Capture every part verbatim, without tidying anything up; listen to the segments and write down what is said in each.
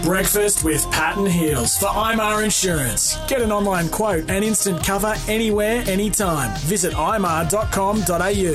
Breakfast with Pat and Heels for I M A R Insurance. Get an online quote and instant cover anywhere, anytime. Visit I M A R dot com dot a u.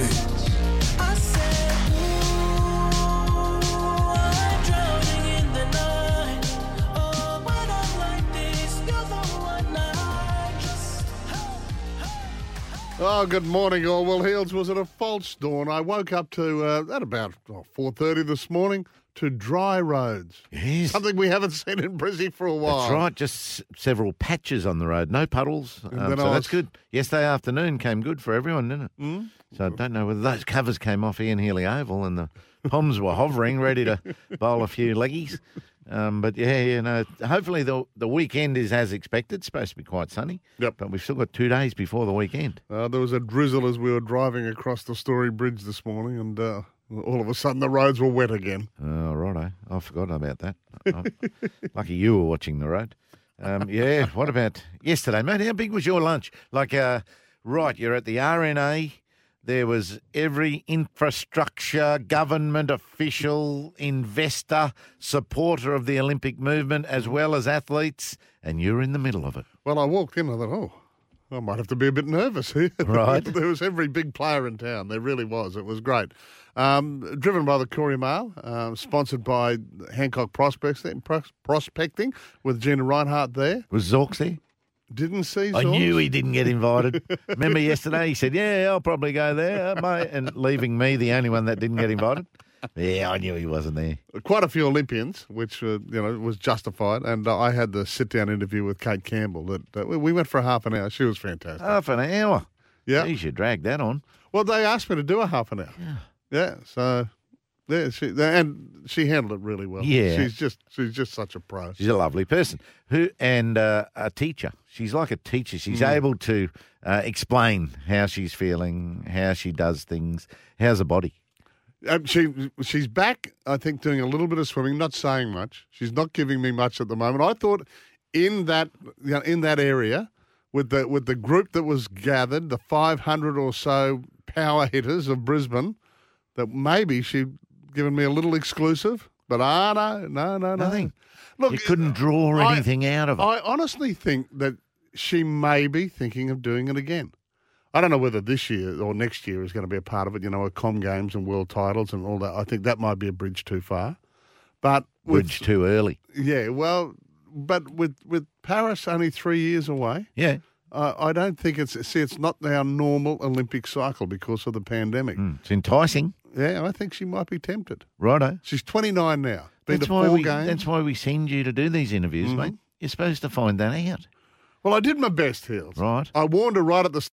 Oh, good morning, all. Well, Heels, was it a false dawn? I woke up to, uh, at about oh, four thirty this morning, to dry roads. Yes. Something we haven't seen in Brizzy for a while. That's right, just s- several patches on the road, no puddles. Um, then so I that's was- good. Yesterday afternoon came good for everyone, didn't it? Mm. So I don't know whether those covers came off Ian Healy Oval and the Poms were hovering, ready to bowl a few leggies. Um, but yeah, you know, hopefully the the weekend is as expected. It's supposed to be quite sunny. Yep. But we've still got two days before the weekend. Uh, there was a drizzle as we were driving across the Story Bridge this morning, and uh, all of a sudden the roads were wet again. Oh, righto. I forgot about that. Oh, lucky you were watching the road. Um, yeah, what about yesterday, mate? How big was your lunch? Like, uh, right, you're at the R N A. There was every infrastructure, government official, investor, supporter of the Olympic movement, as well as athletes, and you're in the middle of it. Well, I walked in and I thought, oh, I might have to be a bit nervous here. Right. There was every big player in town. There really was. It was great. Um, driven by the Courier Mail, um, sponsored by Hancock Prospecting, Pros- Prospecting with Gina Reinhardt there. Was Zorks there? Didn't see I Zorks. knew he didn't get invited. Remember yesterday he said, yeah, I'll probably go there, mate, and leaving me the only one that didn't get invited. Yeah, I knew he wasn't there. Quite a few Olympians, which uh, you know was justified, and uh, I had the sit-down interview with Kate Campbell. That uh, we went for a half an hour. She was fantastic. Half an hour. Yeah. You should drag that on. Well, they asked me to do a half an hour. Yeah. Yeah, so yeah, she and she handled it really well. Yeah. she's just she's just such a pro. She's a lovely person. Who and uh, a teacher. She's like a teacher. She's Mm. able to uh, explain how she's feeling, how she does things. How's the body? Um, she she's back, I think, doing a little bit of swimming, not saying much. She's not giving me much at the moment. I thought in that you know, in that area with the with the group that was gathered, the five hundred or so power hitters of Brisbane, that maybe she'd given me a little exclusive. But ah no no no no Nothing. Look, You couldn't draw I- anything out of it. I honestly think that she may be thinking of doing it again. I don't know whether this year or next year is going to be a part of it, you know, Com Games and world titles and all that. I think that might be a bridge too far. But with, Bridge too early. Yeah, well, but with, with Paris only three years away, Yeah. uh, I don't think it's, see, it's not our normal Olympic cycle because of the pandemic. Mm, it's enticing. Yeah, I think she might be tempted. Righto. She's twenty-nine now. Been That's to why, four we, games. that's why we send you to do these interviews, Mhm. mate. You're supposed to find that out. Well, I did my best, Heels. Right. I warned her right at the start.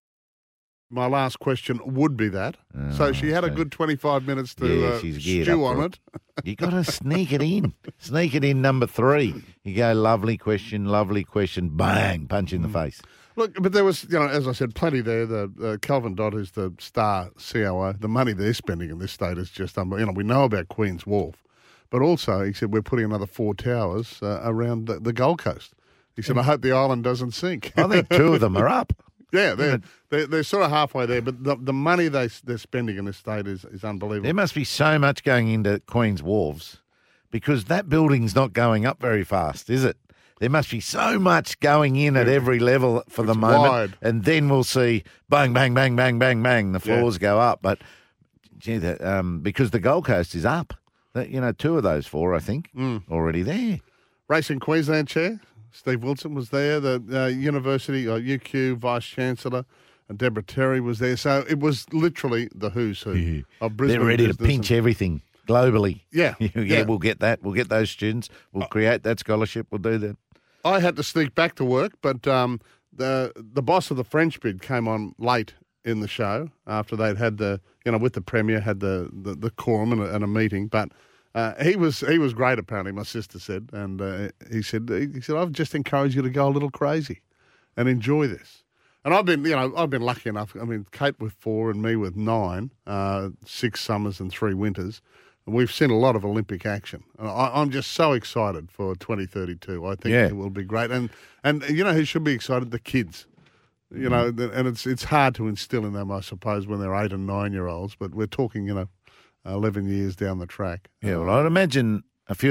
My last question would be that. so she had a so- good twenty-five minutes to Yeah, uh, she's geared stew up on for it. You got to sneak it in. Sneak it in number three. You go, lovely question, lovely question, bang, punch in the face. Look, but there was, you know, as I said, plenty there. The uh, Calvin Dodd, who's the star C O O, the money they're spending in this state is just unbelievable. You know, we know about Queen's Wharf, but also he said we're putting another four towers uh, around the, the Gold Coast. He said, I hope the island doesn't sink. I think two of them are up. yeah, they're, they're they're sort of halfway there, but the, the money they they're spending in this state is is unbelievable. There must be so much going into Queen's Wharves because that building's not going up very fast, is it? There must be so much going in at every level for the It's moment. wide. And then we'll see bang, bang, bang, bang, bang, bang, the Yeah. floors go up. But, gee, that, um, because the Gold Coast is up. That, you know, two of those four, I think, Mm. already there. Racing Queensland chair, Steve Wilson was there. The uh, University, uh, U Q Vice Chancellor, and Deborah Terry was there. So it was literally the who's who of Brisbane. They're ready to business. pinch everything globally. Yeah, yeah, yeah. we'll get that. We'll get those students. We'll create that scholarship. We'll do that. I had to sneak back to work, but um, the the boss of the French bid came on late in the show after they'd had the, you know, with the Premier, had the, the, the quorum and a, and a meeting. But uh, he was he was great, apparently, my sister said. And uh, he said, he said, I've just encouraged you to go a little crazy and enjoy this. And I've been, you know, I've been lucky enough. I mean, Kate with four and me with nine, uh, six summers and three winters. And we've seen a lot of Olympic action. And I, I'm just so excited for twenty thirty-two. I think Yeah. it will be great. And, and you know who should be excited? The kids. You know, and it's it's hard to instill in them, I suppose, when they're eight and nine-year-olds. But we're talking, you know, eleven years down the track. Yeah, well, I'd imagine a few of the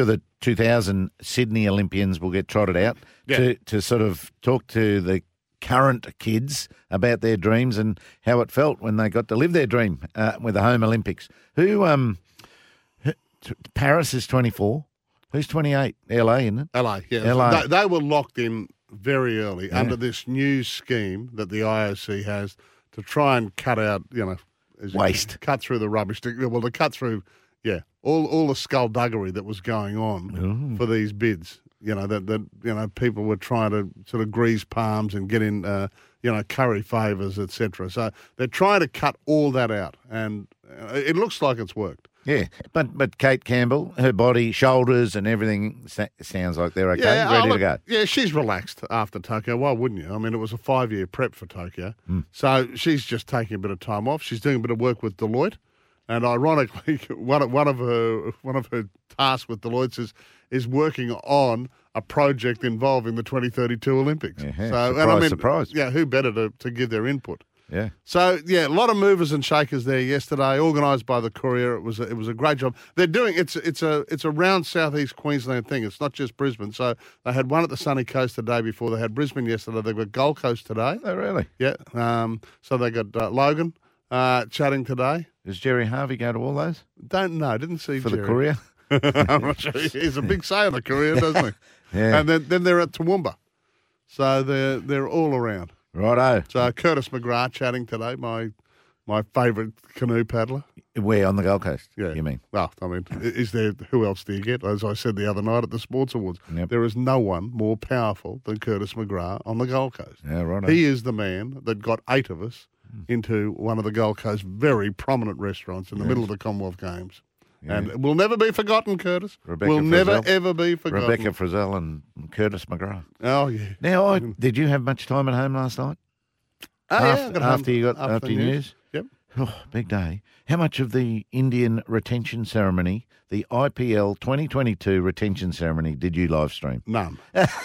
two thousand Sydney Olympians will get trotted out Yeah. to, to sort of talk to the current kids about their dreams and how it felt when they got to live their dream uh, with the home Olympics. Who, um, who- Paris is twenty-four. Who's twenty-eight? L A, isn't it? L A, yeah. L A. They, they were locked in very early Yeah. under this new scheme that the I O C has to try and cut out, you know, as you- Waste. cut through the rubbish. To, well, to cut through, yeah, all all the skullduggery that was going on for these bids. You know that that you know people were trying to sort of grease palms and get in, uh, you know, curry favours, et cetera. So they're trying to cut all that out, and uh, it looks like it's worked. Yeah, but but Kate Campbell, her body, shoulders, and everything sa- sounds like they're okay, Yeah, ready oh, to go. look, Yeah, she's relaxed after Tokyo. Why wouldn't you? I mean, it was a five-year prep for Tokyo. Mm. So she's just taking a bit of time off. She's doing a bit of work with Deloitte. And ironically, one of, one of her one of her tasks with Deloitte is, is working on a project involving the twenty thirty-two Olympics. Yeah, so, surprise, and I mean, surprise. Yeah, who better to, to give their input? Yeah. So yeah, a lot of movers and shakers there yesterday, organised by the Courier. It was a, it was a great job. They're doing it's it's a it's a round southeast Queensland thing. It's not just Brisbane. So they had one at the sunny coast the day before. They had Brisbane yesterday. They've got Gold Coast today. Oh, really? Yeah. Um. So they got uh, Logan uh, chatting today. Does Jerry Harvey go to all those Don't know. Didn't see for Jerry. the Courier? I'm not sure. He's a big say on the Courier, doesn't he? Yeah. And then then they're at Toowoomba. So they're they're all around. Righto. So Curtis McGrath chatting today, my my favourite canoe paddler. Where, on the Gold Coast, Yeah. you mean? Well, I mean, is there, who else do you get? As I said the other night at the Sports Awards, Yep. there is no one more powerful than Curtis McGrath on the Gold Coast. Yeah, righto. He is the man that got eight of us into one of the Gold Coast's very prominent restaurants in the middle of the Commonwealth Games. Yeah. And it will never be forgotten, Curtis. Rebecca will never, Frizzell. ever be forgotten. Rebecca Frizzell and Curtis McGrath. Oh, yeah. Now, I, did you have much time at home last night? Oh, yeah, after, I got home after you got after after the your news. news? Yep. Oh, big day. How much of the Indian retention ceremony, the I P L twenty twenty-two retention ceremony, did you live stream? None.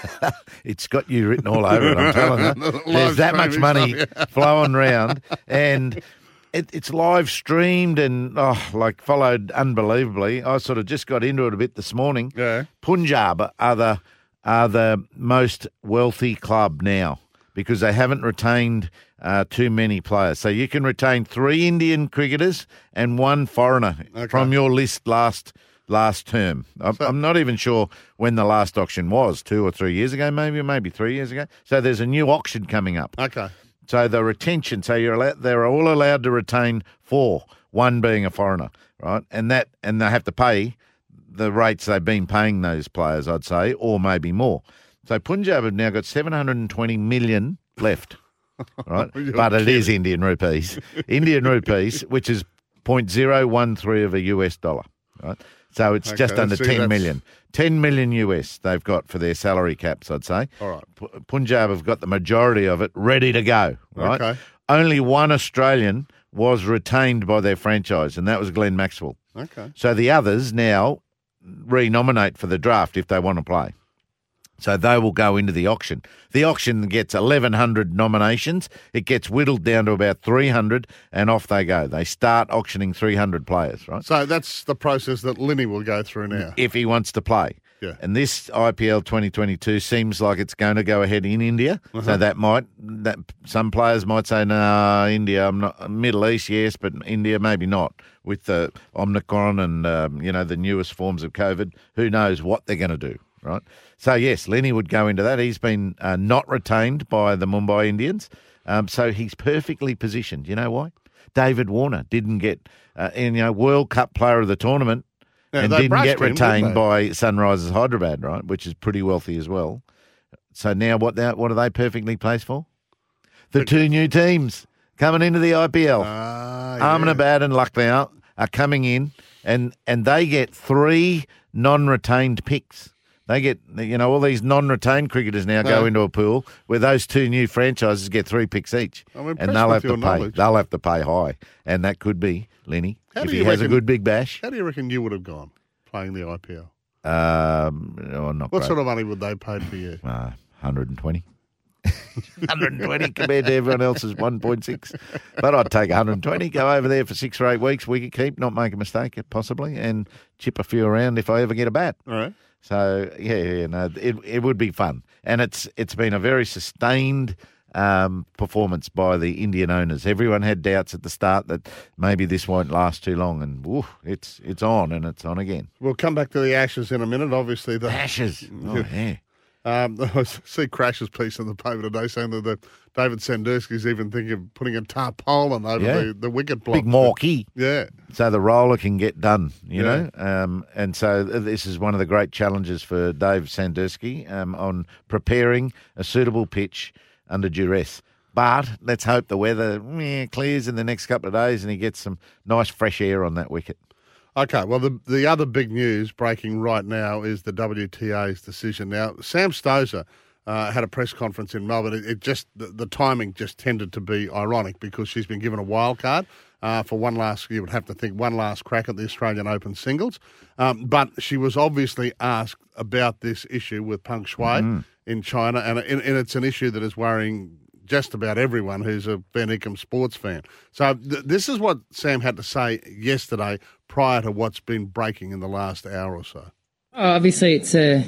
It's got you written all over it, I'm telling you. Live There's that much streaming money stuff, yeah. flowing round, and it, it's live streamed and, oh, like, followed unbelievably. I sort of just got into it a bit this morning. Yeah. Punjab are the, are the most wealthy club now because they haven't retained uh, too many players. So you can retain three Indian cricketers and one foreigner Okay. from your list last last term. I'm, I'm not even sure when the last auction was, two or three years ago maybe, or maybe three years ago. So there's a new auction coming up. Okay. So the retention, so you're allowed, they're all allowed to retain four, one being a foreigner, right? And that, and they have to pay the rates they've been paying those players, I'd say, or maybe more. So Punjab have now got seven hundred twenty million left, right? You're But it is kidding. Indian rupees, Indian rupees, which is zero point zero one three of a U S dollar, right? So it's just Okay, under see, ten that's- million. ten million U S they've got for their salary caps, I'd say. All right. P- Punjab have got the majority of it ready to go, right? Okay. Only one Australian was retained by their franchise, and that was Glenn Maxwell. Okay. So the others now re-nominate for the draft if they want to play. So they will go into the auction. The auction gets eleven hundred nominations. It gets whittled down to about three hundred, and off they go. They start auctioning three hundred players, right? So that's the process that Linny will go through now. If he wants to play. Yeah. And this I P L twenty twenty-two seems like it's going to go ahead in India. Uh-huh. So that might, that some players might say, no, India, I'm not, Middle East, yes, but India, maybe not. With the Omicron and, um, you know, the newest forms of COVID, who knows what they're going to do, right? So, yes, Lenny would go into that. He's been uh, not retained by the Mumbai Indians. Um, so he's perfectly positioned. You know why? David Warner didn't get, uh, you know, World Cup player of the tournament. Yeah, and they didn't brushed get him, didn't retained they? by Sunrisers Hyderabad, right, which is pretty wealthy as well. So now what they, what are they perfectly placed for? The two new teams coming into the I P L. Ah, yeah. Ahmedabad and Lucknow are coming in, and, and they get three non-retained picks. They get, you know, all these non-retained cricketers now go Yeah. into a pool where those two new franchises get three picks each. I'm impressed and they'll with have to your pay. knowledge. They'll have to pay high. And that could be, Lenny, How if do he you has a reckon- good big bash. How do you reckon you would have gone playing the I P L? Um, oh, not What great. sort of money would they pay for you? Uh, one hundred twenty. one hundred twenty compared to everyone else's one point six. But I'd take one hundred twenty, go over there for six or eight weeks, wicket keep, not make a mistake possibly, and chip a few around if I ever get a bat. All right. So, yeah, yeah no, it it would be fun. And it's it's been a very sustained um, performance by the Indian owners. Everyone had doubts at the start that maybe this won't last too long, and woo, it's it's on and it's on again. We'll come back to the Ashes in a minute. Obviously, the Ashes. Oh, yeah. Um, I see Crash's piece in the paper today saying that the, David Sandusky's even thinking of putting a tarpaulin over Yeah. the, the wicket block. Big marquee. Yeah. So the roller can get done, you Yeah. know. Um, and so this is one of the great challenges for Dave Sandusky um, on preparing a suitable pitch under duress. But let's hope the weather eh, clears in the next couple of days and he gets some nice fresh air on that wicket. Okay, well, the the other big news breaking right now is the W T A's decision. Now, Sam Stosur uh, had a press conference in Melbourne. It, it just the, the timing just tended to be ironic because she's been given a wild card uh, for one last, you would have to think, one last crack at the Australian Open singles. Um, but she was obviously asked about this issue with Peng Shuai mm. in China, and, and it's an issue that is worrying just about everyone who's a Van Ecom sports fan. So th- this is what Sam had to say yesterday prior to what's been breaking in the last hour or so. Oh, obviously, it's a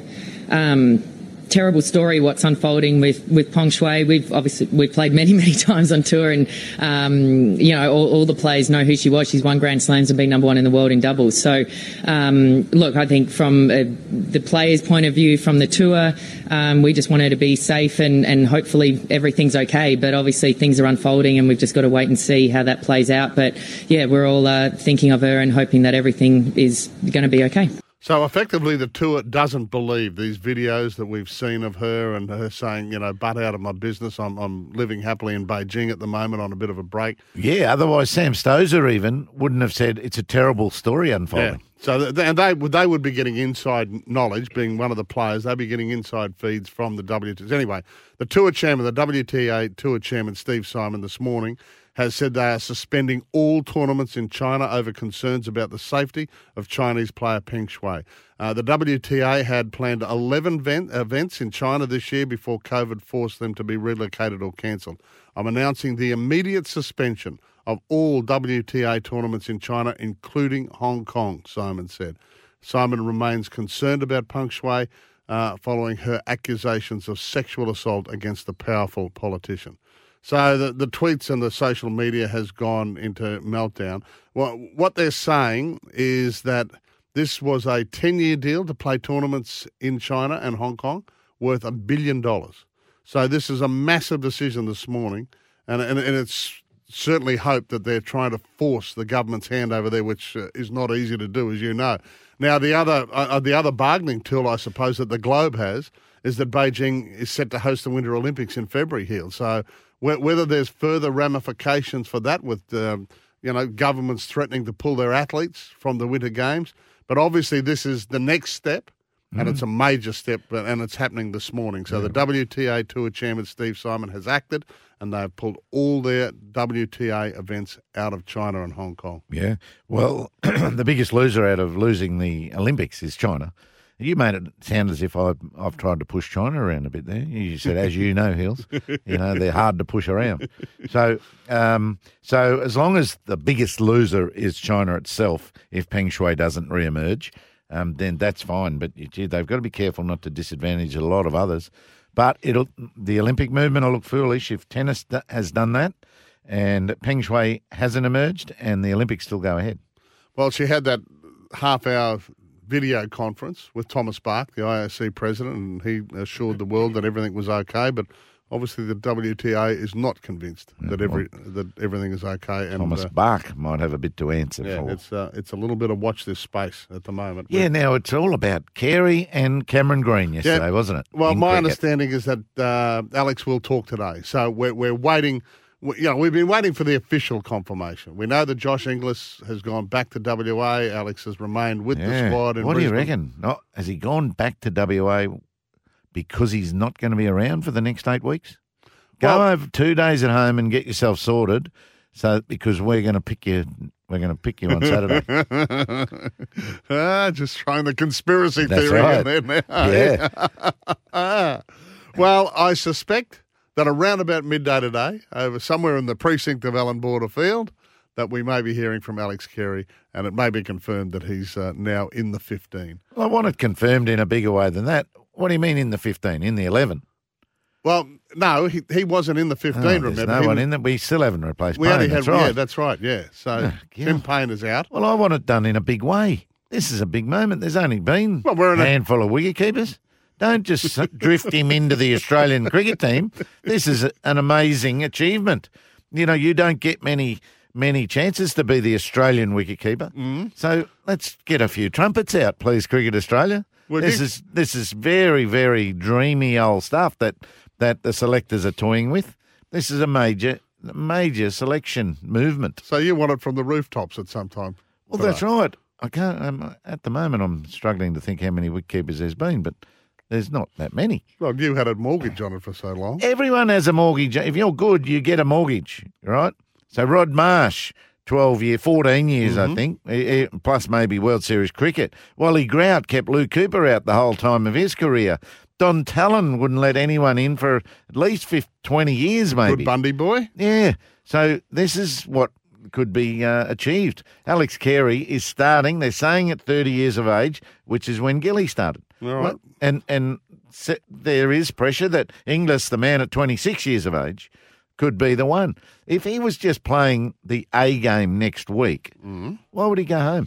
um, terrible story what's unfolding with with Peng Shuai. We've obviously we've played many many times on tour, and um, you know all, all the players know who she was. She's won Grand Slams and been number one in the world in doubles. So um, look, I think from uh, the players' point of view, from the tour, um, we just want her to be safe and and hopefully everything's okay. But obviously things are unfolding, and we've just got to wait and see how that plays out. But yeah, we're all uh, thinking of her and hoping that everything is going to be okay. So effectively the tour doesn't believe these videos that we've seen of her and her saying, you know, butt out of my business. I'm, I'm living happily in Beijing at the moment on a bit of a break. Yeah, otherwise Sam Stosur even wouldn't have said it's a terrible story unfolding. Yeah. So th- and they, they would be getting inside knowledge, being one of the players. They'd be getting inside feeds from the W T A. Anyway, the tour chairman, the W T A tour chairman, Steve Simon, this morning has said they are suspending all tournaments in China over concerns about the safety of Chinese player Peng Shuai. Uh, the W T A had planned eleven event, events in China this year before COVID forced them to be relocated or cancelled. I'm announcing the immediate suspension of all W T A tournaments in China, including Hong Kong, Simon said. Simon remains concerned about Peng Shuai uh, following her accusations of sexual assault against the powerful politician. So the, the tweets and the social media has gone into meltdown. Well, what they're saying is that this was a ten-year deal to play tournaments in China and Hong Kong worth a billion dollars. So this is a massive decision this morning, and, and, and it's certainly hoped that they're trying to force the government's hand over there, which uh, is not easy to do, as you know. Now, the other uh, the other bargaining tool, I suppose, that the Globe has is that Beijing is set to host the Winter Olympics in February here. So whether there's further ramifications for that with, um, you know, governments threatening to pull their athletes from the Winter Games. But obviously this is the next step, and mm. it's a major step, and it's happening this morning. So yeah. the W T A Tour Chairman, Steve Simon, has acted, and they've pulled all their W T A events out of China and Hong Kong. Yeah. Well, the biggest loser out of losing the Olympics is China. You made it sound as if I've, I've tried to push China around a bit there. You said, as you know, Hills, you know, they're hard to push around. So um, so as long as the biggest loser is China itself, if Peng Shuai doesn't re-emerge, um, then that's fine. But gee, they've got to be careful not to disadvantage a lot of others. But it'll the Olympic movement will look foolish if tennis d- has done that and Peng Shuai hasn't emerged and the Olympics still go ahead. Well, she had that half-hour video conference with Thomas Bach, the I O C president, and he assured the world that everything was okay. But obviously, the W T A is not convinced yeah, that every well, that everything is okay. And Thomas uh, Bach might have a bit to answer yeah, for. it's uh, it's a little bit of watch this space at the moment. Yeah, but, now it's all about Carey and Cameron Green yesterday, yeah, wasn't it? Well, In my cricket. understanding is that uh, Alex will talk today, so we're we're waiting. You know, we've been waiting for the official confirmation. We know that Josh Inglis has gone back to W A. Alex has remained with yeah. the squad. In what Brisbane. do you reckon? Not, has he gone back to W A because he's not going to be around for the next eight weeks? Go well, over two days at home and get yourself sorted. So because we're going to pick you, we're going to pick you on Saturday. ah, just trying the conspiracy That's theory right. in there now. Yeah. Well, I suspect that around about midday today, over somewhere in the precinct of Allan Border Field, that we may be hearing from Alex Carey, and it may be confirmed that he's uh, now in the fifteen. Well, I want it confirmed in a bigger way than that. What do you mean in the fifteen? In the eleven? Well, no, he he wasn't in the fifteen, Oh, there's remember? no He one was- in that. We still haven't replaced We Payne, only that's had, right. yeah, that's right, yeah. So Oh, Tim God. Payne is out. Well, I want it done in a big way. This is a big moment. There's only been Well, we're in a a- handful of wicketkeepers. Don't just s- drift him into the Australian cricket team. This is a- an amazing achievement. You know, you don't get many many chances to be the Australian wicketkeeper. Mm. So let's get a few trumpets out, please, Cricket Australia. Would this you? is this is very, very dreamy old stuff that that the selectors are toying with. This is a major major selection movement. So you want it from the rooftops at some time. Well, today. that's right. I can't. Um, at the moment, I'm struggling to think how many wicketkeepers there's been, but there's not that many. Well, you had a mortgage on it for so long. Everyone has a mortgage. If you're good, you get a mortgage, right? So Rod Marsh, twelve year, fourteen years, I think, eh, eh, plus maybe World Series cricket. Wally Grout kept Lou Cooper out the whole time of his career. Don Talon wouldn't let anyone in for at least fifty, twenty years, maybe. Good Bundy boy. Yeah. So this is what could be uh, achieved. Alex Carey is starting. They're saying at thirty years of age, which is when Gilly started. All right. Well, and and se- there is pressure that Inglis, the man at twenty-six years of age, could be the one. If he was just playing the A game next week, why would he go home?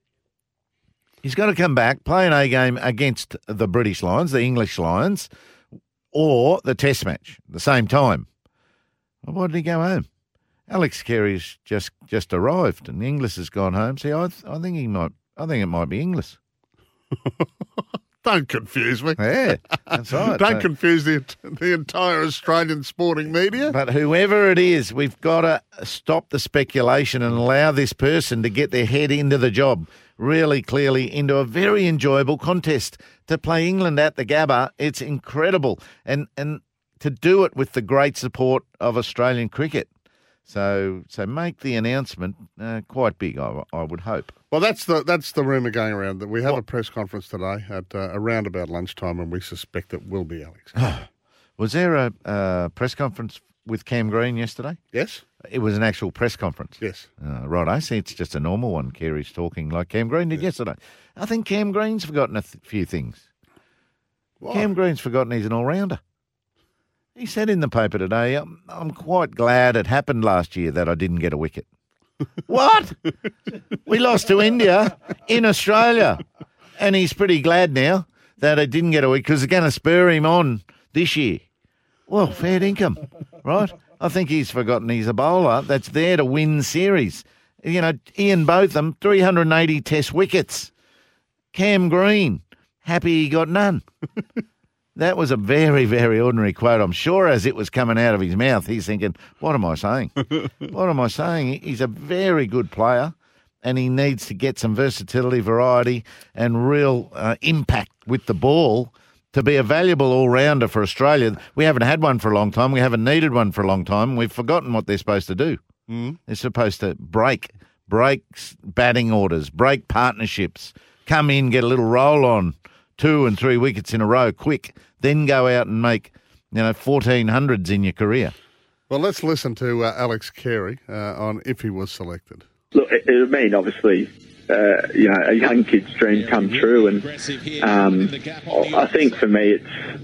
He's got to come back, play an A game against the British Lions, the English Lions, or the Test match at the same time. Well, why did he go home? Alex Carey's just just arrived, and Inglis has gone home. See, I th- I think he might. I think it might be Inglis. Don't confuse me. Yeah, that's right. Don't So- confuse the the entire Australian sporting media. But whoever it is, we've got to stop the speculation and allow this person to get their head into the job, really clearly into a very enjoyable contest. To play England at the Gabba, it's incredible. And and to do it with the great support of Australian cricket. So so make the announcement uh, quite big, I, I would hope. Well, that's the that's the rumour going around that we have a press conference today at uh, around about lunchtime, and we suspect it will be Alex. Was there a uh, press conference with Cam Green yesterday? Yes, It was an actual press conference. yes. Uh, right, I see it's just a normal one. Carey's talking like Cam Green did yesterday. I think Cam Green's forgotten a th- few things. Why? Cam Green's forgotten he's an all-rounder. He said in the paper today, I'm, I'm quite glad it happened last year that I didn't get a wicket. What? We lost to India in Australia. And he's pretty glad now that I didn't get a wicket because they're going to spur him on this year. Well, fair income, right? I think he's forgotten he's a bowler that's there to win series. You know, Ian Botham, three hundred eighty test wickets. Cam Green, happy he got none. That was a very, very ordinary quote. I'm sure as it was coming out of his mouth, he's thinking, what am I saying? What am I saying? He's a very good player and he needs to get some versatility, variety and real uh, impact with the ball to be a valuable all-rounder for Australia. We haven't had one for a long time. We haven't needed one for a long time. We've forgotten what they're supposed to do. Mm. They're supposed to break, break batting orders, break partnerships, come in, get a little roll on, two and three wickets in a row quick, then go out and make, you know, fourteen hundreds in your career. Well, let's listen to uh, Alex Carey uh, on if he was selected. Look, it, it would mean, obviously, uh, you know, a young kid's dream come true. And um, I think for me,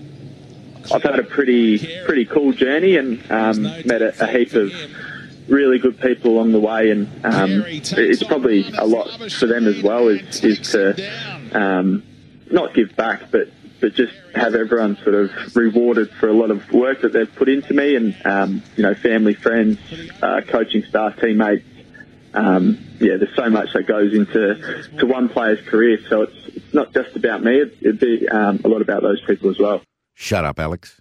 it's I've had a pretty pretty cool journey and um, met a, a heap of really good people along the way. And um, it's probably a lot for them as well is, is to um, not give back, but but just have everyone sort of rewarded for a lot of work that they've put into me and, um, you know, family, friends, uh, coaching staff, teammates. Um, yeah, there's so much that goes into to one player's career. So it's it's not just about me. It, it'd be um, a lot about those people as well. Shut up, Alex.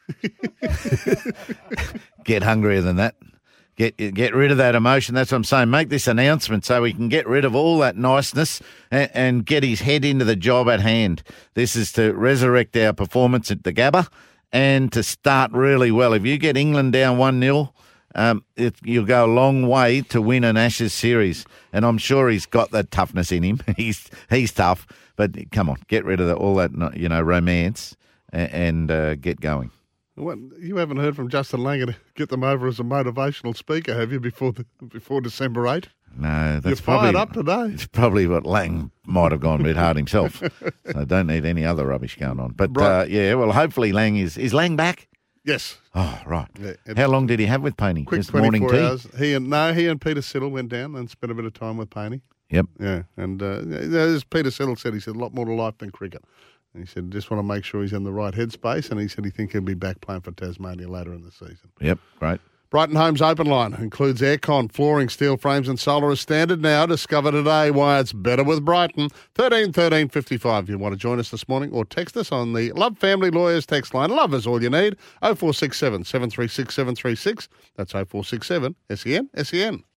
Get hungrier than that. Get get rid of that emotion. That's what I'm saying. Make this announcement so we can get rid of all that niceness and, and get his head into the job at hand. This is to resurrect our performance at the Gabba and to start really well. If you get England down one nil, um, it, you'll go a long way to win an Ashes series. And I'm sure he's got that toughness in him. he's he's tough. But come on, get rid of the, all that, you know, romance and, and uh, get going. What, you haven't heard from Justin Langer to get them over as a motivational speaker, have you, before the, before December eighth? No, that's You're probably fired up today. It's probably what Lang might have gone a bit hard himself. So don't need any other rubbish going on. But Right. uh, yeah, well, hopefully Lang is is Lang back. Yes. Oh, right. Yeah, it- How long did he have with Payne? Quick Just morning twenty-four tea. hours. He and no, he and Peter Siddle went down and spent a bit of time with Payne. Yep. Yeah, and uh, as Peter Siddle said, he said a lot more to life than cricket. And he said just want to make sure he's in the right headspace, and he said he think he'll be back playing for Tasmania later in the season. Yep. Great. Brighton Homes Open Line includes aircon, flooring, steel frames and solar as standard now. Discover today why it's better with Brighton. thirteen thirteen fifty-five. If you want to join us this morning or text us on the Love Family Lawyers text line. Love is all you need. oh four six seven, seven three six, seven three six. That's oh four six seven S E N S E N.